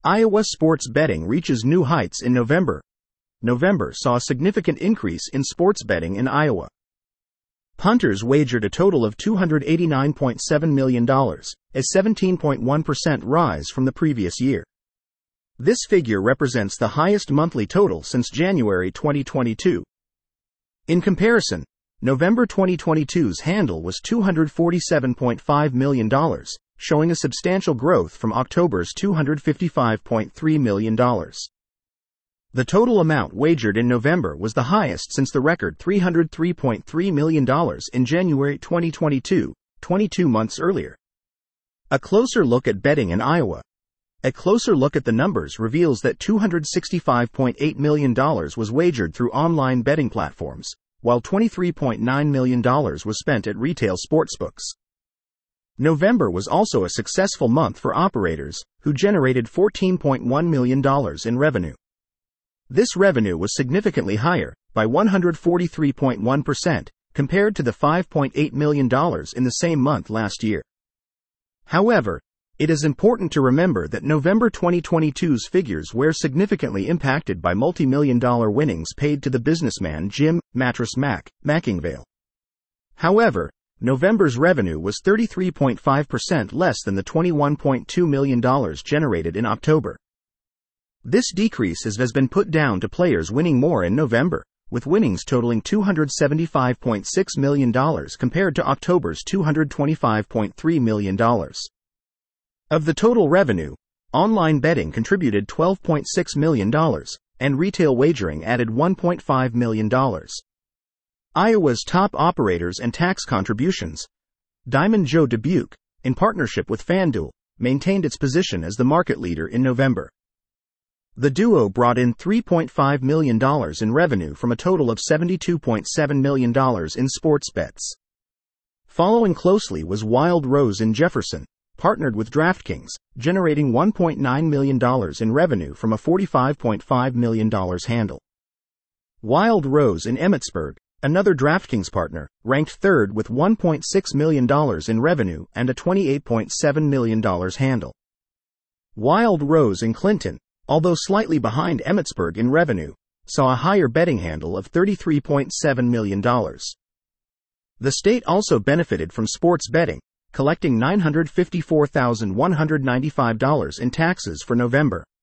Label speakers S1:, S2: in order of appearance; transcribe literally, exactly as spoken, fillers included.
S1: Iowa sports betting reaches new heights in November. November saw a significant increase in sports betting in Iowa. Punters wagered a total of two hundred eighty-nine point seven million dollars, a seventeen point one percent rise from the previous year. This figure represents the highest monthly total since January twenty twenty-two. In comparison, November twenty twenty-two's handle was two hundred forty-seven point five million dollars, showing a substantial growth from October's two hundred fifty-five point three million dollars. The total amount wagered in November was the highest since the record three hundred three point three million dollars in January twenty twenty-two, twenty-two months earlier. A closer look at betting in Iowa. A closer look at the numbers reveals that two hundred sixty-five point eight million dollars was wagered through online betting platforms, while twenty-three point nine million dollars was spent at retail sportsbooks. November was also a successful month for operators, who generated fourteen point one million dollars in revenue. This revenue was significantly higher, by one hundred forty-three point one percent, compared to the five point eight million dollars in the same month last year. However, it is important to remember that November twenty twenty-two's figures were significantly impacted by multi-million dollar winnings paid to the businessman Jim Mattress Mac Mackingvale. However, November's revenue was thirty-three point five percent less than the twenty-one point two million dollars generated in October. This decrease has been put down to players winning more in November, with winnings totaling two hundred seventy-five point six million dollars compared to October's two hundred twenty-five point three million dollars. Of the total revenue, online betting contributed twelve point six million dollars, and retail wagering added one point five million dollars. Iowa's top operators and tax contributions. Diamond Joe Dubuque, in partnership with FanDuel, maintained its position as the market leader in November. The duo brought in three point five million dollars in revenue from a total of seventy-two point seven million dollars in sports bets. Following closely was Wild Rose in Jefferson, partnered with DraftKings, generating one point nine million dollars in revenue from a forty-five point five million dollars handle. Wild Rose in Emmetsburg, another DraftKings partner, ranked third with one point six million dollars in revenue and a twenty-eight point seven million dollars handle. Wild Rose in Clinton, although slightly behind Emmetsburg in revenue, saw a higher betting handle of thirty-three point seven million dollars. The state also benefited from sports betting, collecting nine hundred fifty-four thousand one hundred ninety-five dollars in taxes for November.